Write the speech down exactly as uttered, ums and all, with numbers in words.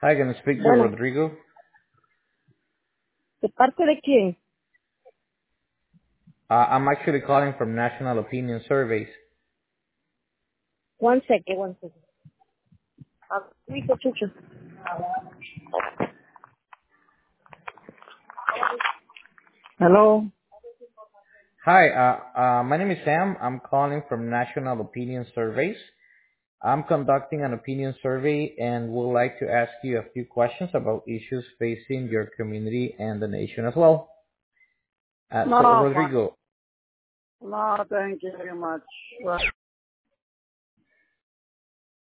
Hi, can I speak to Bueno, Rodrigo? ¿de parte de quién? Uh, I'm actually calling from National Opinion Surveys. One second, one second. Ah, listo, Chucho. Hello. Hi, uh, uh, my name is Sam. I'm calling from National Opinion Surveys. I'm conducting an opinion survey and would like to ask you a few questions about issues facing your community and the nation as well. Uh, so, No, fine. Rodrigo, No, thank you very much.